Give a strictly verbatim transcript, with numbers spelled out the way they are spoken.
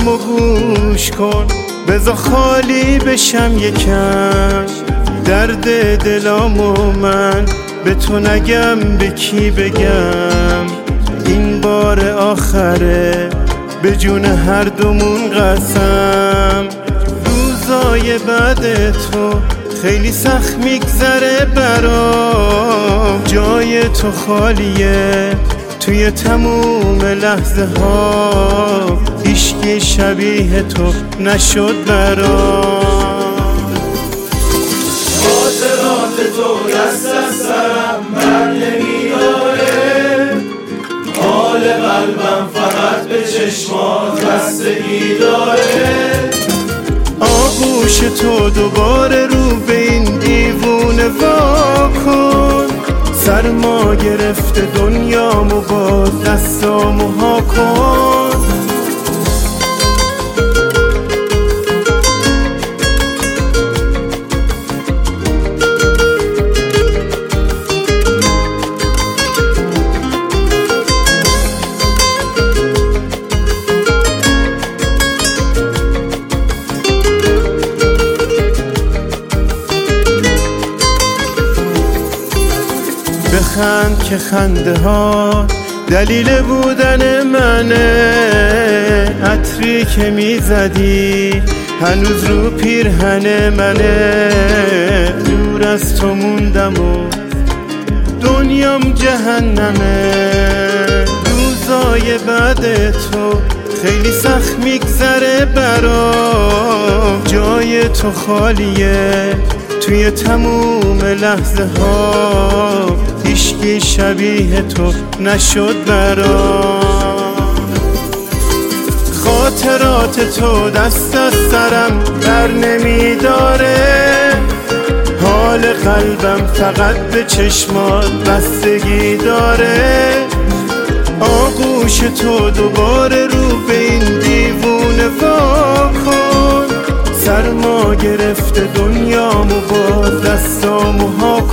حرفامو گوش کن، بذار خالی بشم یکم. درد دلامو من به تو نگم، به کی بگم؟ این بار آخره به جون هر دومون قسم. روزای بعد تو خیلی سخت میگذره برام، جای تو خالیه توی تموم لحظه ها، هیچکی شبیه تو نشد برام. خاطرات تو دست از سرم بر نمیداره، حال قلبم فقط به چشمات بستگی داره. آغوش تو دوباره رو به این دیوونه وا کن، سرما گرفته دنیامو باز دستامو ها کن. بخند که خنده ها دلیل بودن منه، عطری که میزدی هنوز رو پیرهن منه. دور از تو موندم و دنیام جهنمه، روزای بعد تو خیلی سخت میگذره برام، جای تو خالیه توی تموم لحظه ها، هیچکی شبیه تو نشد برام. خاطرات تو دست از سرم بر نمیداره، حال قلبم فقط به چشمات بستگی داره. آغوش تو دوباره رو به این دیوونه وا کن، سرما گرفته دنیامو باز دستامو ها